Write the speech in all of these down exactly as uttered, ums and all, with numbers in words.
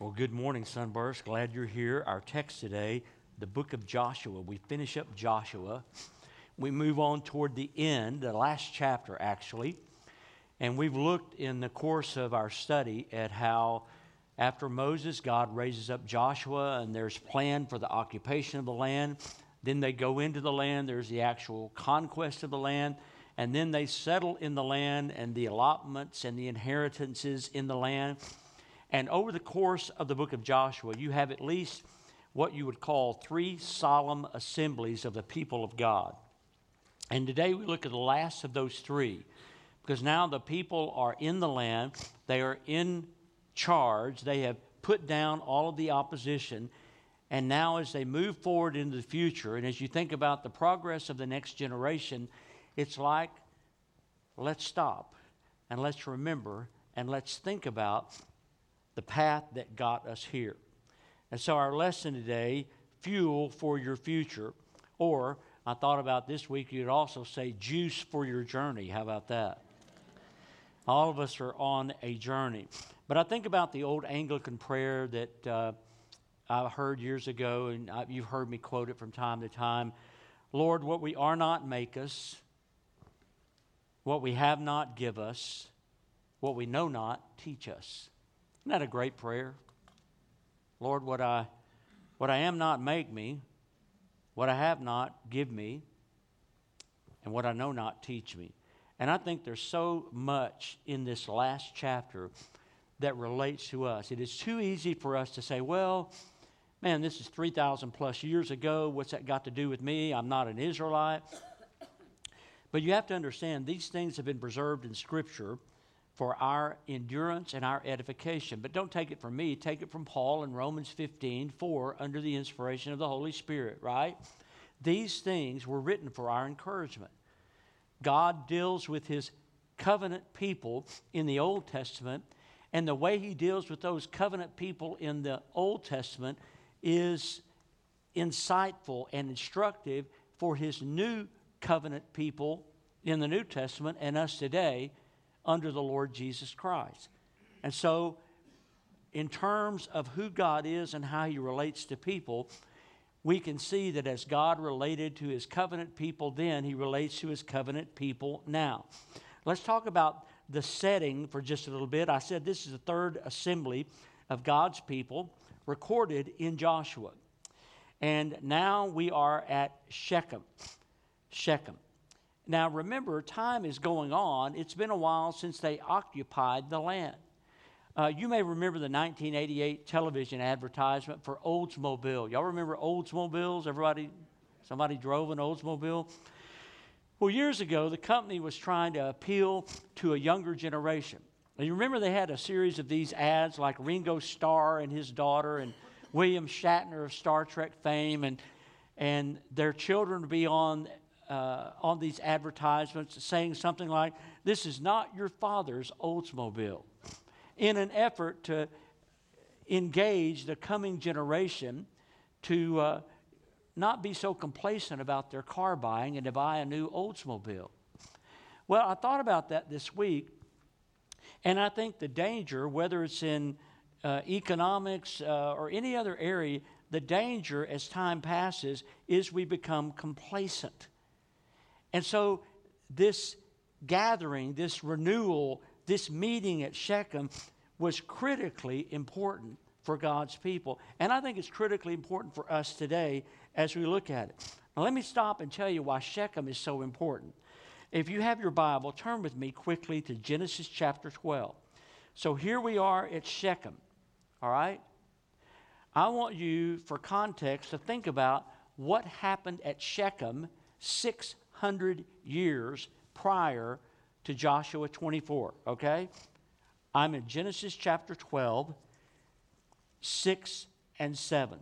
Well, good morning, Sunburst. Glad you're here. Our text today, the book of Joshua. We finish up Joshua. We move on toward the end, the last chapter, actually. And we've looked in the course of our study at how after Moses, God raises up Joshua, and there's plan for the occupation of the land. Then they go into the land. There's the actual conquest of the land. And then they settle in the land and the allotments and the inheritances in the land. And over the course of the book of Joshua, you have at least what you would call three solemn assemblies of the people of God. And today we look at the last of those three, because now the people are in the land, they are in charge, they have put down all of the opposition, and now as they move forward into the future, and as you think about the progress of the next generation, it's like, let's stop, and let's remember, and let's think about the path that got us here. And so our lesson today, fuel for your future, or I thought about this week, you'd also say juice for your journey. How about that? All of us are on a journey. But I think about the old Anglican prayer that uh, I heard years ago, and I, you've heard me quote it from time to time. Lord, what we are not, make us. What we have not, give us. What we know not, teach us. Isn't that a great prayer? Lord, what I, what I am not, make me. What I have not, give me. And what I know not, teach me. And I think there's so much in this last chapter that relates to us. It is too easy for us to say, well, man, this is three thousand plus years ago. What's that got to do with me? I'm not an Israelite. But you have to understand, these things have been preserved in Scripture for our endurance and our edification. But don't take it from me. Take it from Paul in Romans fifteen four, under the inspiration of the Holy Spirit, right? These things were written for our encouragement. God deals with His covenant people in the Old Testament, and the way He deals with those covenant people in the Old Testament is insightful and instructive for His new covenant people in the New Testament and us today under the Lord Jesus Christ. And so, in terms of who God is and how He relates to people, we can see that as God related to His covenant people then, He relates to His covenant people now. Let's talk about the setting for just a little bit. I said this is the third assembly of God's people recorded in Joshua. And now we are at Shechem. Shechem. Now remember, time is going on. It's been a while since they occupied the land. Uh, you may remember the nineteen eighty-eight television advertisement for Oldsmobile. Y'all remember Oldsmobiles? Everybody, somebody drove an Oldsmobile? Well, years ago, the company was trying to appeal to a younger generation. And you remember they had a series of these ads like Ringo Starr and his daughter and William Shatner of Star Trek fame, and, and their children would be on Uh, on these advertisements saying something like, this is not your father's Oldsmobile, in an effort to engage the coming generation to uh, not be so complacent about their car buying and to buy a new Oldsmobile. Well, I thought about that this week, and I think the danger, whether it's in uh, economics uh, or any other area, the danger as time passes is we become complacent. And so this gathering, this renewal, this meeting at Shechem was critically important for God's people. And I think it's critically important for us today as we look at it. Now let me stop and tell you why Shechem is so important. If you have your Bible, turn with me quickly to Genesis chapter twelve. So here we are at Shechem, all right? I want you, for context, to think about what happened at Shechem six hundred years prior to Joshua twenty-four, okay? I'm in Genesis chapter twelve, six and seven.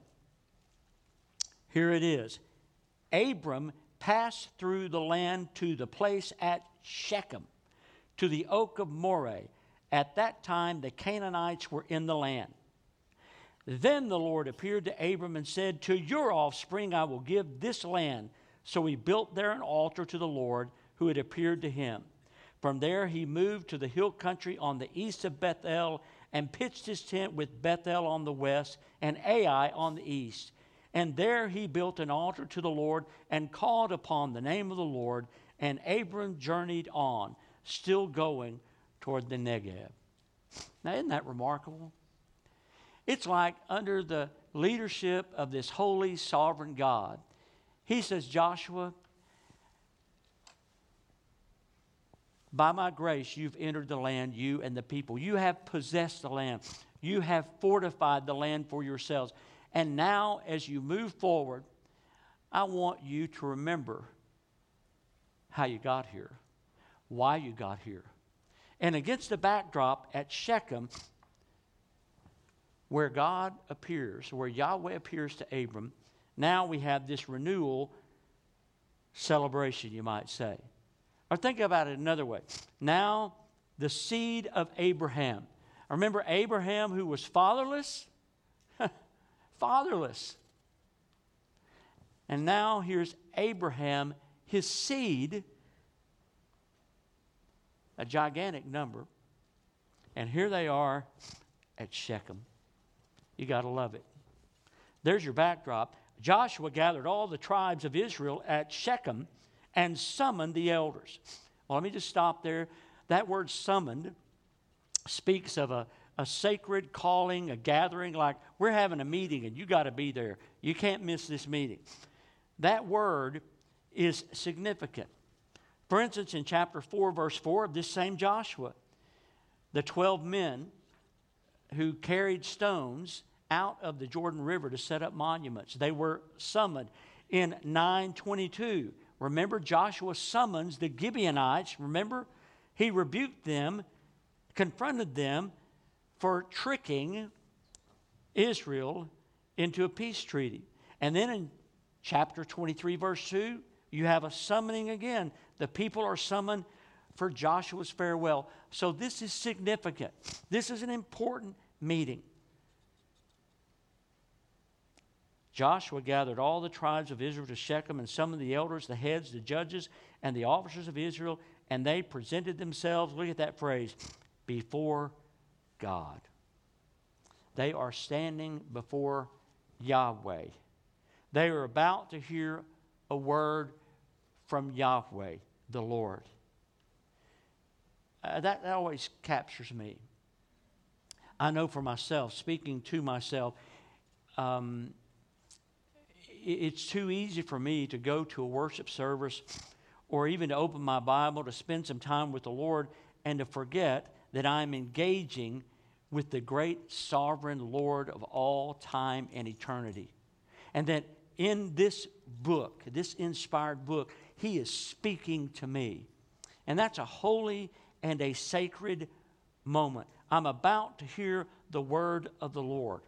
Here it is. Abram passed through the land to the place at Shechem, to the oak of Moreh. At that time the Canaanites were in the land. Then the Lord appeared to Abram and said, to your offspring I will give this land. So he built there an altar to the Lord who had appeared to him. From there he moved to the hill country on the east of Bethel and pitched his tent with Bethel on the west and Ai on the east. And there he built an altar to the Lord and called upon the name of the Lord. And Abram journeyed on, still going toward the Negev. Now, isn't that remarkable? It's like under the leadership of this holy, sovereign God, he says, Joshua, by my grace, you've entered the land, you and the people. You have possessed the land. You have fortified the land for yourselves. And now, as you move forward, I want you to remember how you got here, why you got here. And against the backdrop at Shechem, where God appears, where Yahweh appears to Abram, now we have this renewal celebration, you might say. Or think about it another way. Now, the seed of Abraham. Remember Abraham who was fatherless? Fatherless. And now here's Abraham, his seed, a gigantic number. And here they are at Shechem. You got to love it. There's your backdrop. Joshua gathered all the tribes of Israel at Shechem and summoned the elders. Well, let me just stop there. That word summoned speaks of a, a sacred calling, a gathering, like we're having a meeting and you got to be there. You can't miss this meeting. That word is significant. For instance, in chapter four, verse four of this same Joshua, the twelve men who carried stones out of the Jordan River to set up monuments, they were summoned. In nine twenty-two, remember Joshua summons the Gibeonites. Remember, he rebuked them, confronted them for tricking Israel into a peace treaty. And then in chapter twenty-three, verse two, you have a summoning again. The people are summoned for Joshua's farewell. So this is significant. This is an important meeting. Joshua gathered all the tribes of Israel to Shechem and summoned the elders, the heads, the judges, and the officers of Israel, and they presented themselves, look at that phrase, before God. They are standing before Yahweh. They are about to hear a word from Yahweh, the Lord. Uh, that, that always captures me. I know for myself, speaking to myself, um, it, it's too easy for me to go to a worship service or even to open my Bible to spend some time with the Lord and to forget that I'm engaging with the great sovereign Lord of all time and eternity. And that in this book, this inspired book, He is speaking to me. And that's a holy and a sacred moment. I'm about to hear the word of the Lord.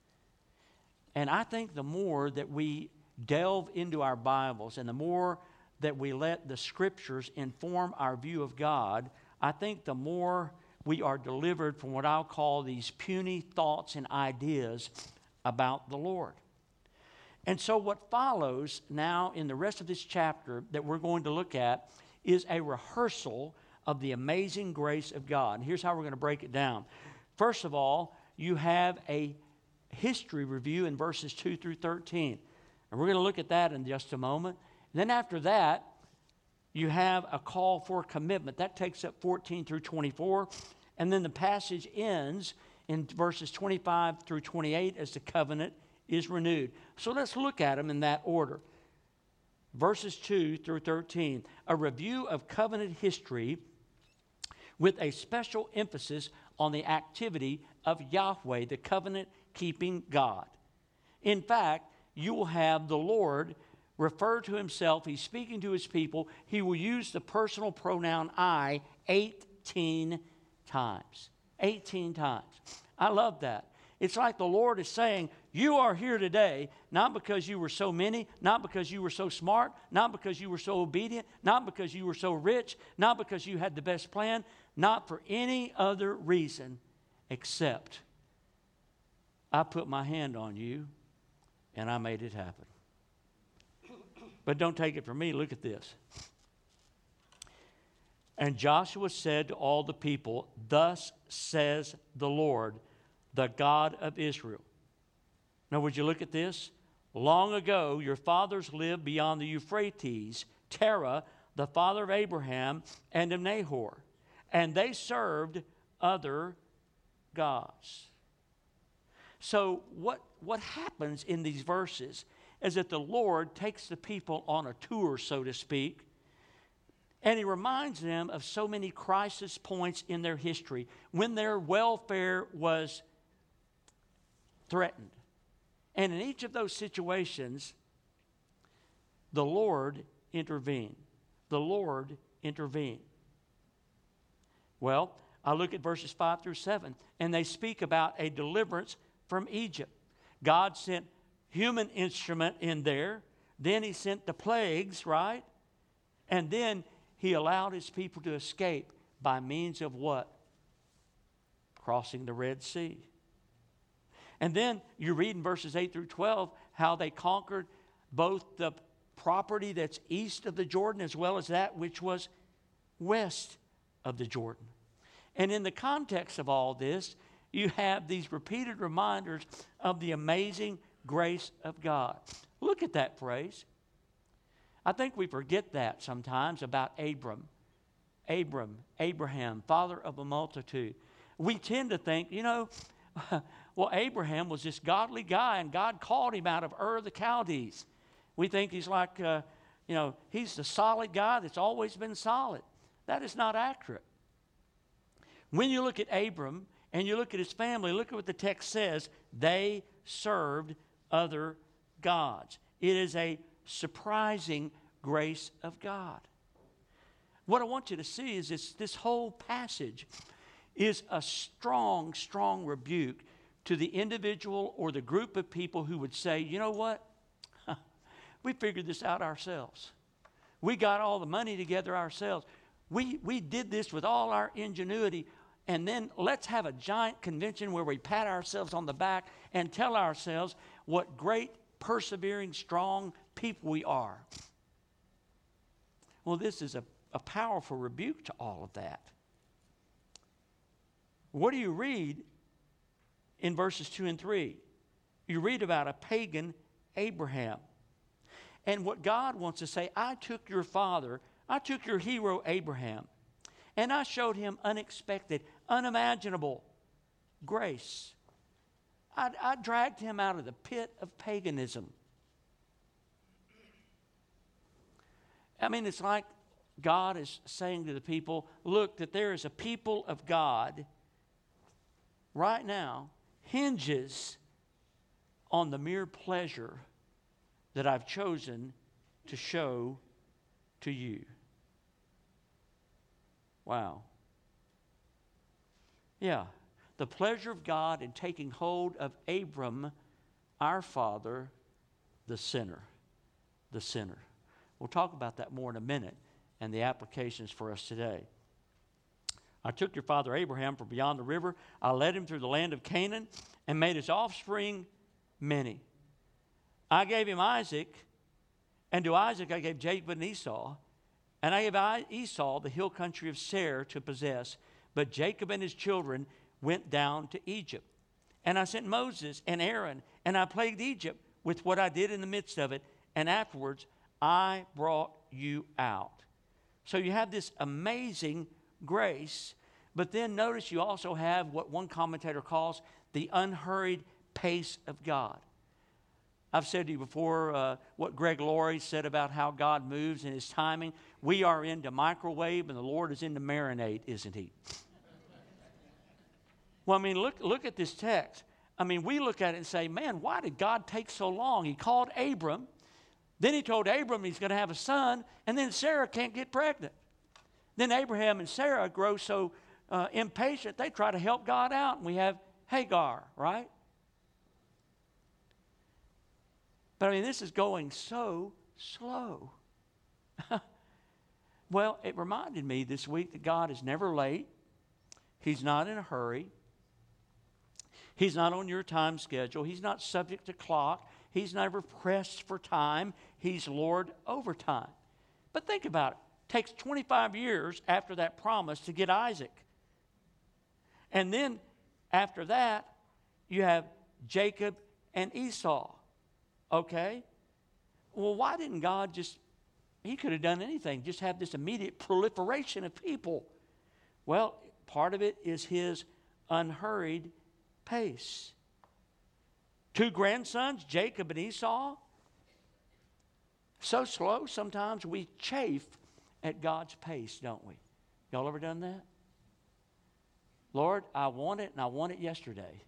And I think the more that we delve into our Bibles and the more that we let the Scriptures inform our view of God, I think the more we are delivered from what I'll call these puny thoughts and ideas about the Lord. And so what follows now in the rest of this chapter that we're going to look at is a rehearsal of the amazing grace of God. And here's how we're going to break it down. First of all, you have a history review in verses two through thirteen. And we're going to look at that in just a moment. And then after that, you have a call for commitment. That takes up fourteen through twenty-four. And then the passage ends in verses twenty-five through twenty-eight as the covenant is renewed. So let's look at them in that order. Verses two through thirteen, a review of covenant history with a special emphasis on the activity of Yahweh, the covenant-keeping God. In fact, you will have the Lord refer to Himself. He's speaking to His people. He will use the personal pronoun I eighteen times. eighteen times. I love that. It's like the Lord is saying, you are here today, not because you were so many, not because you were so smart, not because you were so obedient, not because you were so rich, not because you had the best plan, not for any other reason except I put my hand on you and I made it happen. But don't take it from me. Look at this. And Joshua said to all the people, thus says the Lord, the God of Israel. Now, would you look at this? Long ago, your fathers lived beyond the Euphrates, Terah, the father of Abraham and of Nahor, and they served other gods. So what, what happens in these verses is that the Lord takes the people on a tour, so to speak, and He reminds them of so many crisis points in their history when their welfare was threatened. And in each of those situations, the Lord intervened. The Lord intervened. Well, I look at verses five through seven, and they speak about a deliverance from Egypt. God sent human instrument in there. Then He sent the plagues, right? And then He allowed His people to escape by means of what? Crossing the Red Sea. And then you read in verses eight through twelve how they conquered both the property that's east of the Jordan as well as that which was west of the Jordan. And in the context of all this, you have these repeated reminders of the amazing grace of God. Look at that phrase. I think we forget that sometimes about Abram. Abram, Abraham, father of a multitude. We tend to think, you know, well, Abraham was this godly guy, and God called him out of Ur of the Chaldees. We think he's like, uh, you know, he's the solid guy that's always been solid. That is not accurate. When you look at Abram and you look at his family, look at what the text says. They served other gods. It is a surprising grace of God. What I want you to see is this, this whole passage is a strong, strong rebuke to the individual or the group of people who would say, you know what? We figured this out ourselves. We got all the money together ourselves. We, we did this with all our ingenuity, and then let's have a giant convention where we pat ourselves on the back and tell ourselves what great, persevering, strong people we are. Well, this is a, a powerful rebuke to all of that. What do you read in verses two and three? You read about a pagan Abraham. And what God wants to say, I took your father, I took your hero Abraham, and I showed him unexpected, unimaginable grace. I, I dragged him out of the pit of paganism. I mean, it's like God is saying to the people, look, that there is a people of God right now hinges on the mere pleasure that I've chosen to show to you. Wow. Yeah, the pleasure of God in taking hold of Abram, our father, the sinner. The sinner. We'll talk about that more in a minute and the applications for us today. I took your father Abraham from beyond the river. I led him through the land of Canaan and made his offspring many. I gave him Isaac, and to Isaac I gave Jacob and Esau, and I gave Esau the hill country of Seir to possess. But Jacob and his children went down to Egypt. And I sent Moses and Aaron, and I plagued Egypt with what I did in the midst of it, and afterwards I brought you out. So you have this amazing grace, but then notice you also have what one commentator calls the unhurried pace of God. I've said to you before uh, what Greg Laurie said about how God moves in His timing. We are into microwave and the Lord is into marinade, isn't He? Well, I mean, look, look at this text. I mean, we look at it and say, man, why did God take so long? He called Abram. Then He told Abram he's going to have a son, and then Sarah can't get pregnant. Then Abraham and Sarah grow so uh, impatient, they try to help God out, and we have Hagar, right? But I mean, this is going so slow. Well, it reminded me this week that God is never late. He's not in a hurry. He's not on your time schedule. He's not subject to clock. He's never pressed for time. He's Lord over time. But think about it. Takes twenty-five years after that promise to get Isaac. And then after that, you have Jacob and Esau. Okay? Well, why didn't God just, he could have done anything, just have this immediate proliferation of people? Well, part of it is his unhurried pace. Two grandsons, Jacob and Esau. So slow, sometimes we chafe at God's pace, don't we? Y'all ever done that? Lord, I want it, and I want it yesterday.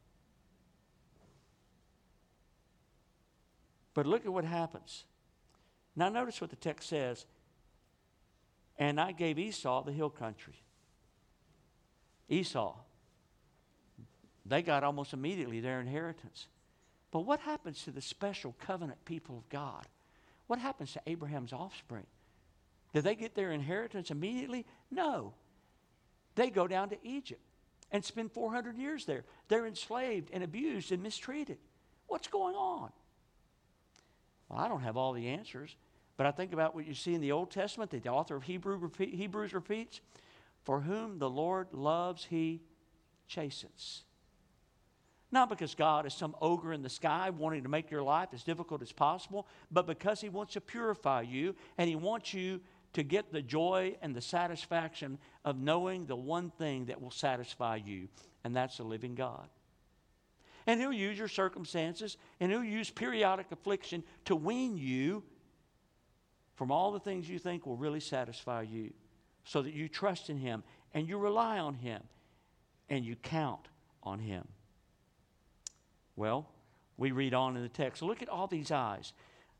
But look at what happens. Now notice what the text says. And I gave Esau the hill country. Esau. They got almost immediately their inheritance. But what happens to the special covenant people of God? What happens to Abraham's offspring? Did they get their inheritance immediately? No. They go down to Egypt and spend four hundred years there. They're enslaved and abused and mistreated. What's going on? Well, I don't have all the answers, but I think about what you see in the Old Testament that the author of Hebrew repeat, Hebrews repeats. For whom the Lord loves, he chastens. Not because God is some ogre in the sky wanting to make your life as difficult as possible, but because he wants to purify you, and he wants you to get the joy and the satisfaction of knowing the one thing that will satisfy you, and that's the living God. And he'll use your circumstances, and he'll use periodic affliction to wean you from all the things you think will really satisfy you, so that you trust in him, and you rely on him, and you count on him. Well, we read on in the text. Look at all these eyes.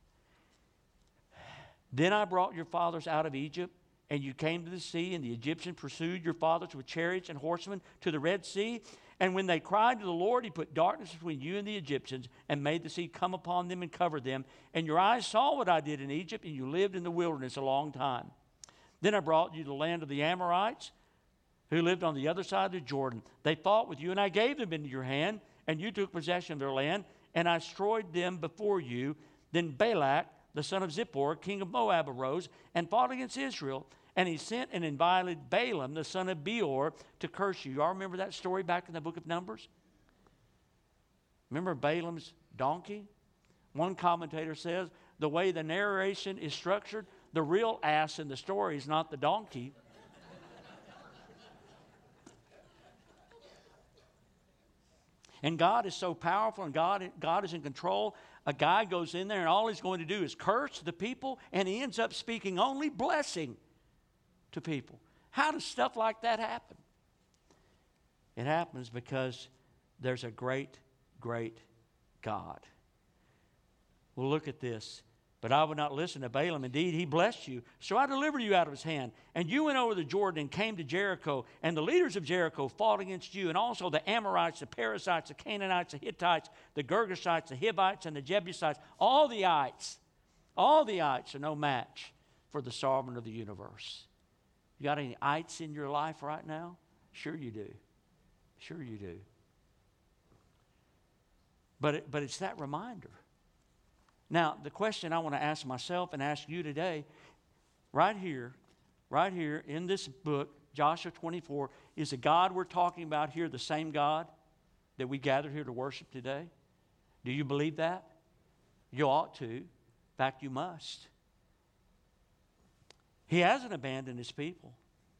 Then I brought your fathers out of Egypt, and you came to the sea, and the Egyptians pursued your fathers with chariots and horsemen to the Red Sea. And when they cried to the Lord, he put darkness between you and the Egyptians, and made the sea come upon them and cover them. And your eyes saw what I did in Egypt, and you lived in the wilderness a long time. Then I brought you to the land of the Amorites, who lived on the other side of the Jordan. They fought with you, and I gave them into your hand, and you took possession of their land, and I destroyed them before you. Then Balak, the son of Zippor, king of Moab, arose and fought against Israel, and he sent and invited Balaam, the son of Beor, to curse you. Y'all remember that story back in the book of Numbers? Remember Balaam's donkey? One commentator says the way the narration is structured, the real ass in the story is not the donkey. And God is so powerful, and God, God is in control. A guy goes in there, and all he's going to do is curse the people, and he ends up speaking only blessing to people. How does stuff like that happen? It happens because there's a great, great God. Well, look at this. But I would not listen to Balaam. Indeed, he blessed you. So I delivered you out of his hand. And you went over the Jordan and came to Jericho. And the leaders of Jericho fought against you. And also the Amorites, the Perizzites, the Canaanites, the Hittites, the Girgashites, the Hivites, and the Jebusites. All the ites. All the ites are no match for the sovereign of the universe. You got any ites in your life right now? Sure you do. Sure you do. But, it, but it's that reminder. Now, the question I want to ask myself and ask you today, right here, right here in this book, Joshua twenty-four, is the God we're talking about here the same God that we gathered here to worship today? Do you believe that? You ought to. In fact, you must. He hasn't abandoned his people.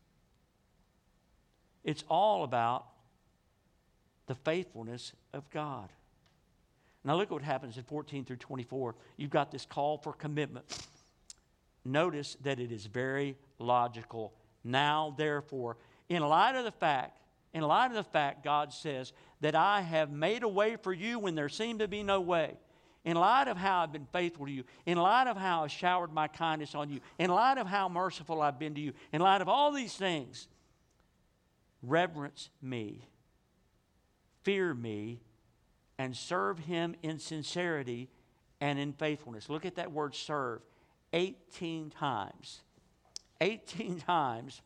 It's all about the faithfulness of God. Now look at what happens in fourteen through twenty-four. You've got this call for commitment. Notice that it is very logical. Now, therefore, in light of the fact, in light of the fact, God says that I have made a way for you when there seemed to be no way. In light of how I've been faithful to you, in light of how I've showered my kindness on you, in light of how merciful I've been to you, in light of all these things, reverence me, fear me, and serve him in sincerity and in faithfulness. Look at that word serve. eighteen times. eighteen times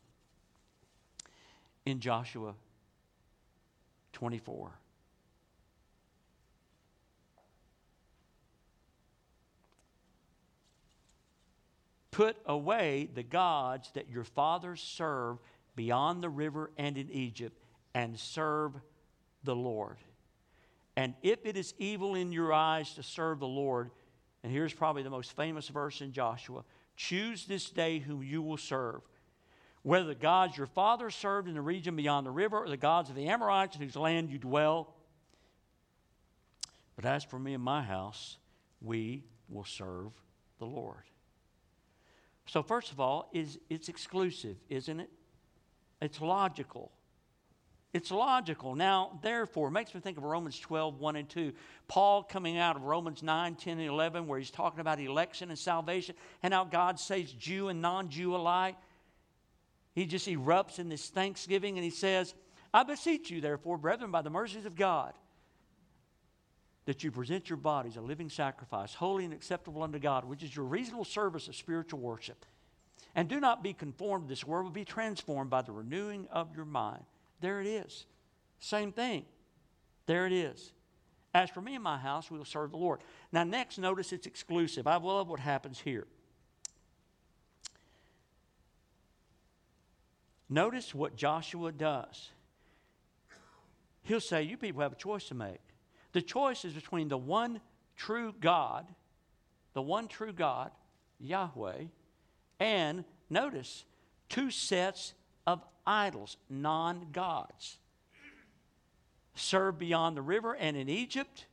in Joshua twenty-four. Put away the gods that your fathers served beyond the river and in Egypt, and serve the Lord. And if it is evil in your eyes to serve the Lord, and here's probably the most famous verse in Joshua, choose this day whom you will serve, whether the gods your fathers served in the region beyond the river or the gods of the Amorites in whose land you dwell. But as for me and my house, we will serve the Lord. So first of all, is it's exclusive, isn't it? It's logical. It's logical. Now, therefore, it makes me think of Romans twelve, one and two. Paul coming out of Romans nine, ten, and eleven, where he's talking about election and salvation, and how God saves Jew and non-Jew alike. He just erupts in this thanksgiving, and he says, I beseech you, therefore, brethren, by the mercies of God, that you present your bodies a living sacrifice, holy and acceptable unto God, which is your reasonable service of spiritual worship. And do not be conformed to this world, but be transformed by the renewing of your mind. There it is. Same thing. There it is. As for me and my house, we will serve the Lord. Now next, notice it's exclusive. I love what happens here. Notice what Joshua does. He'll say, you people have a choice to make. The choice is between the one true God, the one true God, Yahweh, and, notice, two sets of idols, non-gods, served beyond the river and in Egypt,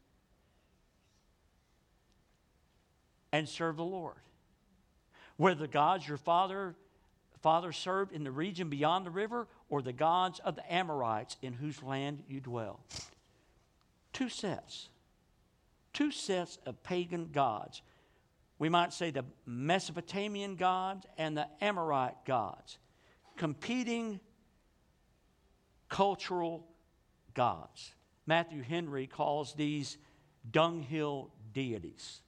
and serve the Lord. Whether the gods your father, father served in the region beyond the river, or the gods of the Amorites in whose land you dwell. Two sets. Two sets of pagan gods. We might say the Mesopotamian gods and the Amorite gods. Competing cultural gods. Matthew Henry calls these dunghill deities.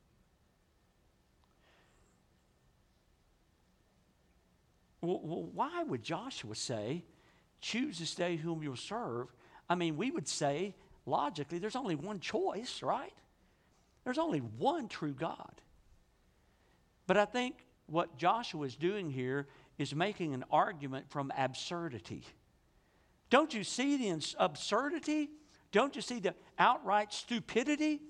Well, why would Joshua say, choose this day whom you'll serve? I mean, we would say, logically, there's only one choice, right? There's only one true God. But I think what Joshua is doing here is making an argument from absurdity. Don't you see the absurdity? Don't you see the outright stupidity?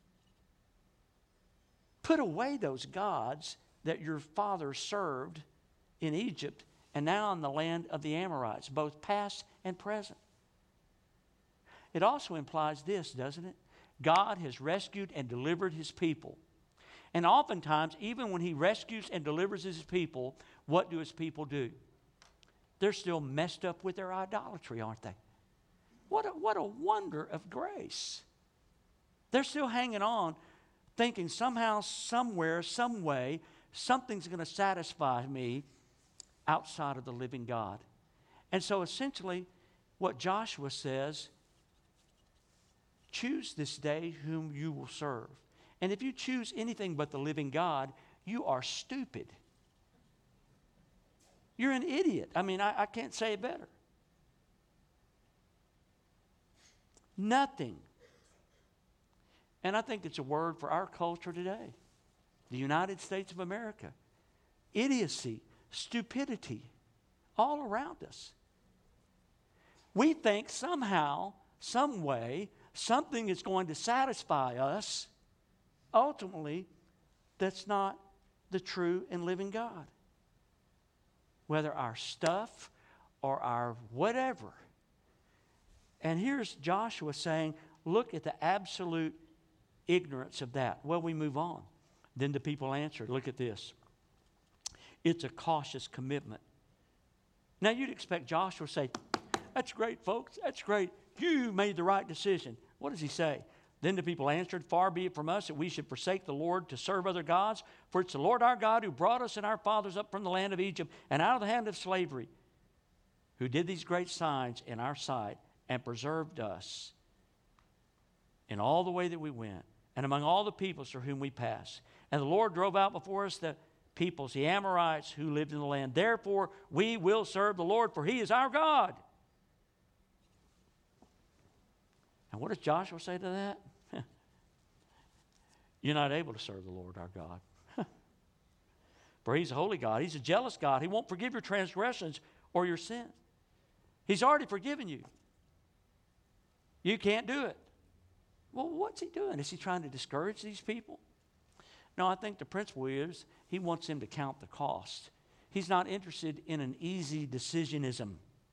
Put away those gods that your father served in Egypt and now in the land of the Amorites, both past and present. It also implies this, doesn't it? God has rescued and delivered his people. And oftentimes, even when he rescues and delivers his people, what do his people do? They're still messed up with their idolatry, aren't they? What a, what a wonder of grace. They're still hanging on, thinking somehow, somewhere, some way, something's going to satisfy me outside of the living God. And so essentially, what Joshua says, choose this day whom you will serve. And if you choose anything but the living God, you are stupid. You're an idiot. I mean, I, I can't say it better. Nothing. And I think it's a word for our culture today. The United States of America. Idiocy, stupidity, all around us. We think somehow, some way, something is going to satisfy us. Ultimately, that's not the true and living God. Whether our stuff or our whatever. And here's Joshua saying, look at the absolute ignorance of that. Well, we move on. Then the people answered, look at this. It's a cautious commitment. Now you'd expect Joshua to say, that's great, folks, that's great. You made the right decision. What does he say? Then the people answered, far be it from us that we should forsake the Lord to serve other gods, for it's the Lord our God who brought us and our fathers up from the land of Egypt and out of the hand of slavery, who did these great signs in our sight and preserved us in all the way that we went and among all the peoples through whom we passed. And the Lord drove out before us the peoples, the Amorites who lived in the land. Therefore, we will serve the Lord, for he is our God. And what does Joshua say to that? You're not able to serve the Lord our God. For he's a holy God. He's a jealous God. He won't forgive your transgressions or your sin. He's already forgiven you. You can't do it. Well, what's he doing? Is he trying to discourage these people? No, I think the principle is he wants them to count the cost. He's not interested in an easy decisionism.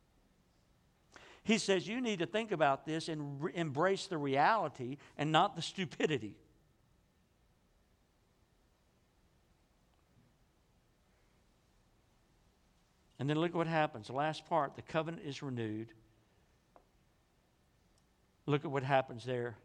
He says you need to think about this and re- embrace the reality and not the stupidity. And then look at what happens. The last part, the covenant is renewed. Look at what happens there.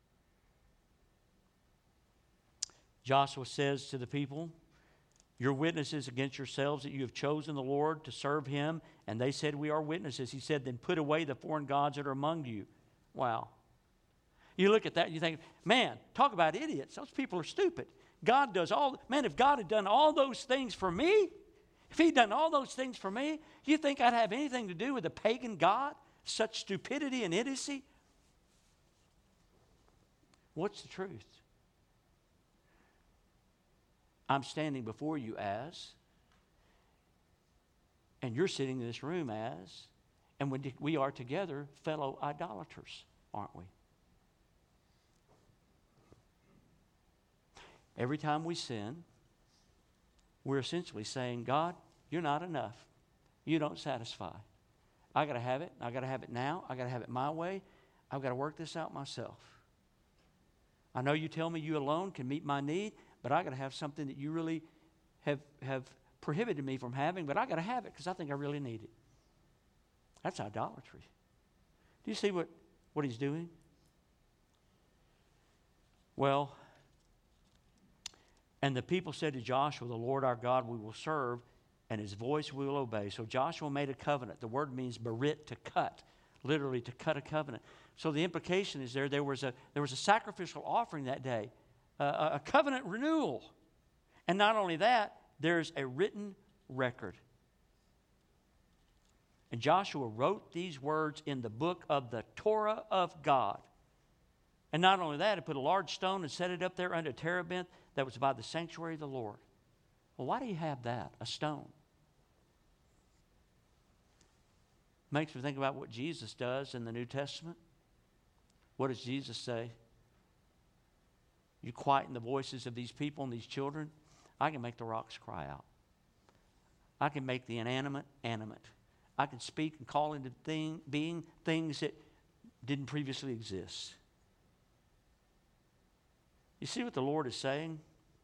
Joshua says to the people, "You're witnesses against yourselves that you have chosen the Lord to serve him." And they said, "We are witnesses." He said, "Then put away the foreign gods that are among you." Wow. You look at that and you think, man, talk about idiots. Those people are stupid. God does all, man, if God had done all those things for me, if he'd done all those things for me, you think I'd have anything to do with a pagan God? Such stupidity and idiocy? What's the truth? I'm standing before you as, and you're sitting in this room as, and when we are together fellow idolaters, aren't we? Every time we sin, we're essentially saying, God, you're not enough. You don't satisfy. I got to have it. I got to have it now. I got to have it my way. I've got to work this out myself. I know you tell me you alone can meet my need, but I got to have something that you really have, have prohibited me from having, but I got to have it because I think I really need it. That's idolatry. Do you see what, what he's doing? Well, and the people said to Joshua, "The Lord our God we will serve, and his voice we will obey." So Joshua made a covenant. The word means berit, to cut, literally to cut a covenant. So the implication is there, there was a, there was a sacrificial offering that day, uh, a covenant renewal. And not only that, there's a written record. And Joshua wrote these words in the book of the Torah of God. And not only that, he put a large stone and set it up there under a terebinth that was by the sanctuary of the Lord. Well, why do you have that, a stone? Makes me think about what Jesus does in the New Testament. What does Jesus say? You quieten the voices of these people and these children, I can make the rocks cry out. I can make the inanimate animate. I can speak and call into thing, being things that didn't previously exist. You see what the Lord is saying?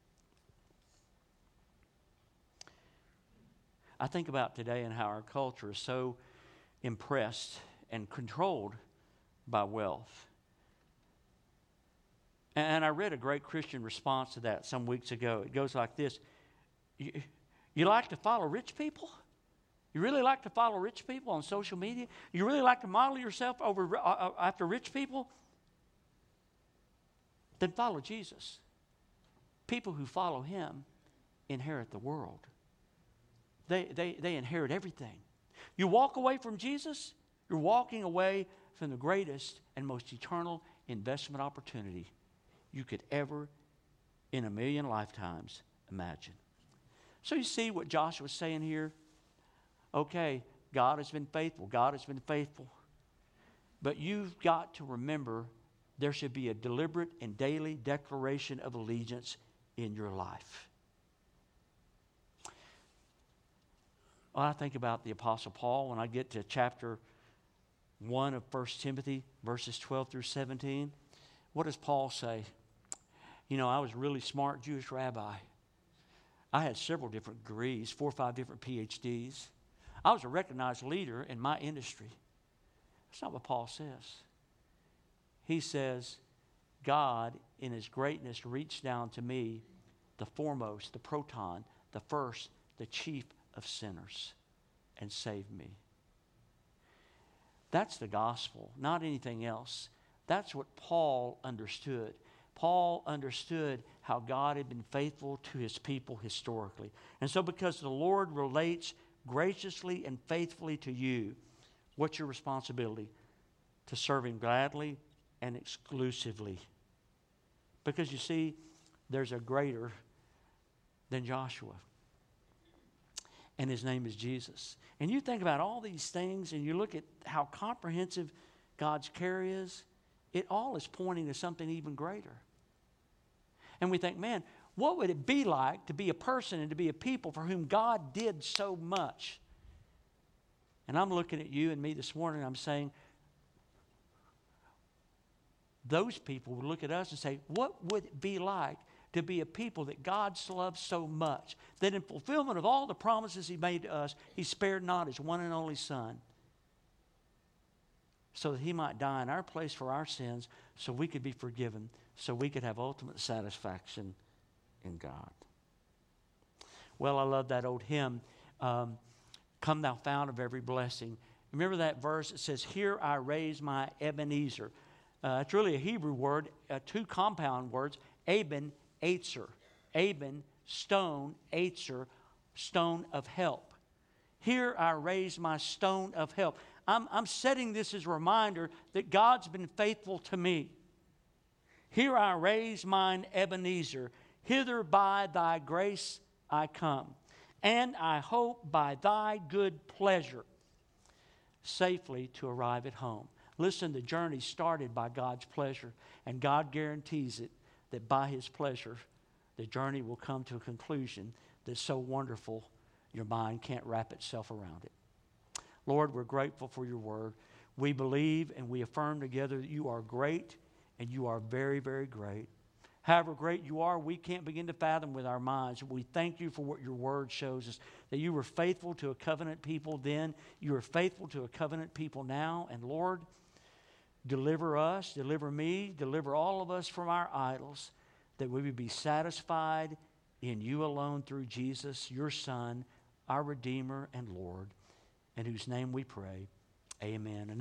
I think about today and how our culture is so impressed and controlled by wealth. And I read a great Christian response to that some weeks ago. It goes like this. You, you like to follow rich people? You really like to follow rich people on social media? You really like to model yourself over uh, after rich people? Then follow Jesus. People who follow him inherit the world. They, they, they inherit everything. You walk away from Jesus, you're walking away from the greatest and most eternal investment opportunity you could ever, in a million lifetimes, imagine. So you see what Joshua's saying here? Okay, God has been faithful. God has been faithful. But you've got to remember there should be a deliberate and daily declaration of allegiance in your life. Well, I think about the Apostle Paul when I get to chapter one of First Timothy, verses twelve through seventeen. What does Paul say? You know, I was a really smart Jewish rabbi. I had several different degrees, four or five different P H Ds. I was a recognized leader in my industry. That's not what Paul says. He says, God, in his greatness, reached down to me, the foremost, the proton, the first, the chief of sinners, and saved me. That's the gospel, not anything else. That's what Paul understood. Paul understood how God had been faithful to his people historically. And so because the Lord relates graciously and faithfully to you, what's your responsibility? To serve him gladly and exclusively. Because you see, there's a greater than Joshua. and his name is Jesus. And you think about all these things and you look at how comprehensive God's care is, it all is pointing to something even greater. And we think, man, what would it be like to be a person and to be a people for whom God did so much? And I'm looking at you and me this morning and I'm saying, those people would look at us and say, what would it be like to be a people that God loves so much, that in fulfillment of all the promises he made to us, he spared not his one and only Son, so that he might die in our place for our sins, so we could be forgiven, so we could have ultimate satisfaction in God. Well, I love that old hymn, um, Come Thou Fount of Every Blessing. Remember that verse? It says, Here I raise my Ebenezer. Uh, it's really a Hebrew word, uh, two compound words, Eben, Eitzer. Eben, stone, Eitzer, stone of help. Here I raise my stone of help. I'm, I'm setting this as a reminder that God's been faithful to me. Here I raise mine Ebenezer. Hither by thy grace I come. And I hope by thy good pleasure safely to arrive at home. Listen, the journey started by God's pleasure, and God guarantees it that by his pleasure, the journey will come to a conclusion that's so wonderful your mind can't wrap itself around it. Lord, we're grateful for your word. We believe and we affirm together that you are great and you are very, very great. However great you are, we can't begin to fathom with our minds. We thank you for what your word shows us, that you were faithful to a covenant people then, you are faithful to a covenant people now, and Lord, deliver us, deliver me, deliver all of us from our idols, that we would be satisfied in you alone through Jesus, your Son, our Redeemer and Lord, in whose name we pray. Amen.